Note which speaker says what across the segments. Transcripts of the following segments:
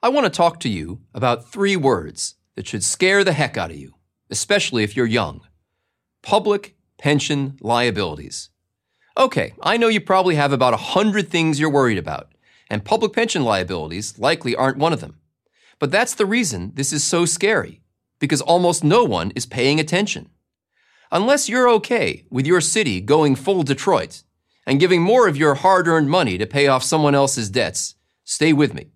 Speaker 1: I want to talk to you about 3 words that should scare the heck out of you, especially if you're young. Public pension liabilities. Okay, I know you probably have about 100 things you're worried about, and public pension liabilities likely aren't one of them. But that's the reason this is so scary, because almost no one is paying attention. Unless you're okay with your city going full Detroit and giving more of your hard-earned money to pay off someone else's debts, stay with me.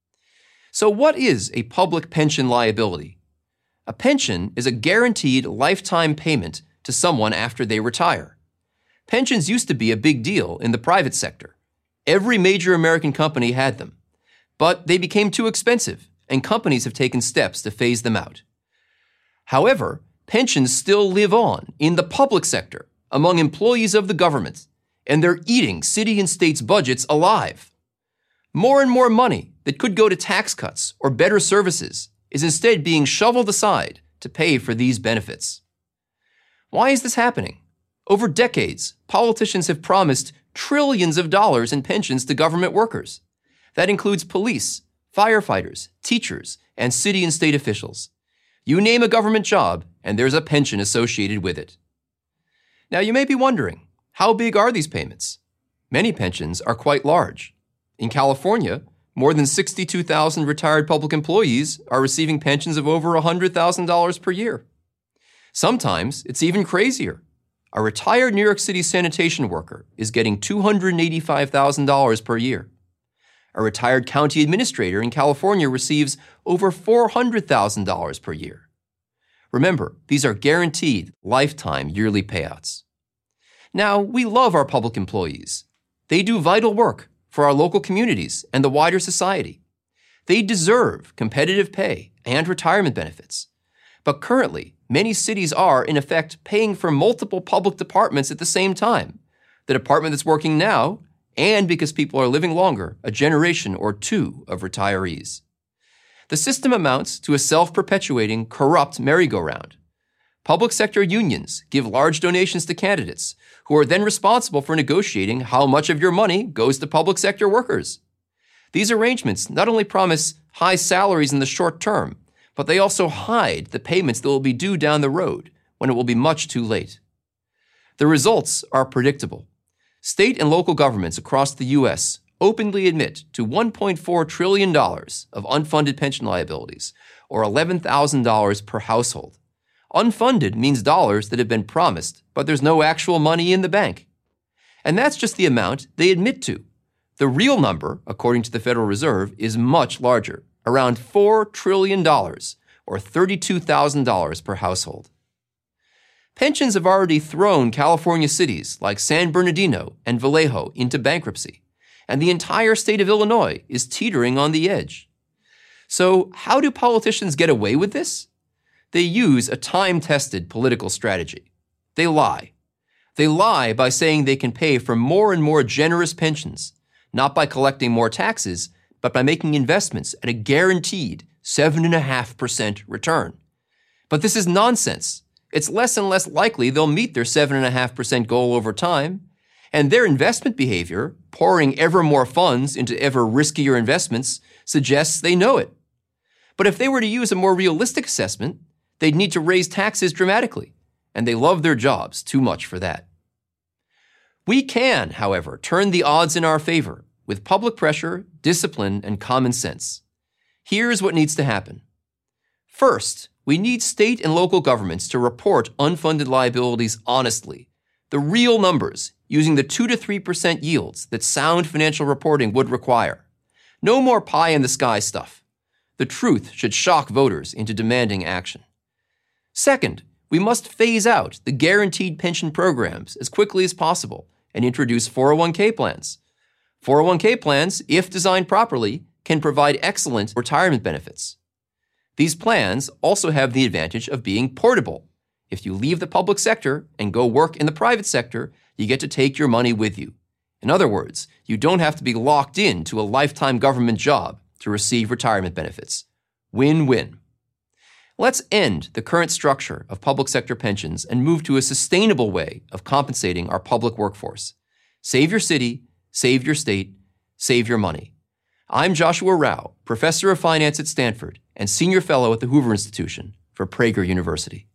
Speaker 1: So what is a public pension liability? A pension is a guaranteed lifetime payment to someone after they retire. Pensions used to be a big deal in the private sector. Every major American company had them. But they became too expensive, and companies have taken steps to phase them out. However, pensions still live on in the public sector among employees of the government, and they're eating city and states' budgets alive. More and more money that could go to tax cuts or better services is instead being shoveled aside to pay for these benefits. Why is this happening? Over decades, politicians have promised trillions of dollars in pensions to government workers. That includes police, firefighters, teachers, and city and state officials. You name a government job, and there's a pension associated with it. Now you may be wondering, how big are these payments? Many pensions are quite large. In California, more than 62,000 retired public employees are receiving pensions of over $100,000 per year. Sometimes it's even crazier. A retired New York City sanitation worker is getting $285,000 per year. A retired county administrator in California receives over $400,000 per year. Remember, these are guaranteed lifetime yearly payouts. Now, we love our public employees. They do vital work for our local communities and the wider society. They deserve competitive pay and retirement benefits. But currently, many cities are, in effect, paying for multiple public departments at the same time. The department that's working now, and because people are living longer, a generation or 2 of retirees. The system amounts to a self-perpetuating, corrupt merry-go-round. Public sector unions give large donations to candidates, who are then responsible for negotiating how much of your money goes to public sector workers. These arrangements not only promise high salaries in the short term, but they also hide the payments that will be due down the road when it will be much too late. The results are predictable. State and local governments across the U.S. openly admit to $1.4 trillion of unfunded pension liabilities, or $11,000 per household. Unfunded means dollars that have been promised, but there's no actual money in the bank. And that's just the amount they admit to. The real number, according to the Federal Reserve, is much larger, around $4 trillion, or $32,000 per household. Pensions have already thrown California cities like San Bernardino and Vallejo into bankruptcy, and the entire state of Illinois is teetering on the edge. So how do politicians get away with this? They use a time-tested political strategy. They lie. They lie by saying they can pay for more and more generous pensions, not by collecting more taxes, but by making investments at a guaranteed 7.5% return. But this is nonsense. It's less and less likely they'll meet their 7.5% goal over time, and their investment behavior, pouring ever more funds into ever riskier investments, suggests they know it. But if they were to use a more realistic assessment, they'd need to raise taxes dramatically, and they love their jobs too much for that. We can, however, turn the odds in our favor with public pressure, discipline, and common sense. Here's what needs to happen. First, we need state and local governments to report unfunded liabilities honestly, the real numbers, using the 2 to 3% yields that sound financial reporting would require. No more pie-in-the-sky stuff. The truth should shock voters into demanding action. Second, we must phase out the guaranteed pension programs as quickly as possible and introduce 401k plans. 401k plans, if designed properly, can provide excellent retirement benefits. These plans also have the advantage of being portable. If you leave the public sector and go work in the private sector, you get to take your money with you. In other words, you don't have to be locked into a lifetime government job to receive retirement benefits. Win-win. Let's end the current structure of public sector pensions and move to a sustainable way of compensating our public workforce. Save your city, save your state, save your money. I'm Joshua Rao, professor of finance at Stanford and senior fellow at the Hoover Institution for Prager University.